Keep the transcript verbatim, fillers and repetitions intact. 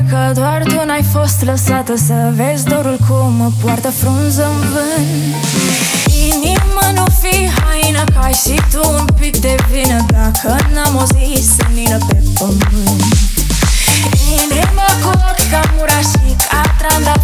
că doar tu n-ai fost lăsată să vezi dorul cum mă poartă frunză în vânt. Inima nu fi haină, că ai și tu un pic de vină dacă n-am o zi senină pe pământ. Inima cu ochi ca murașii, ca trandafiri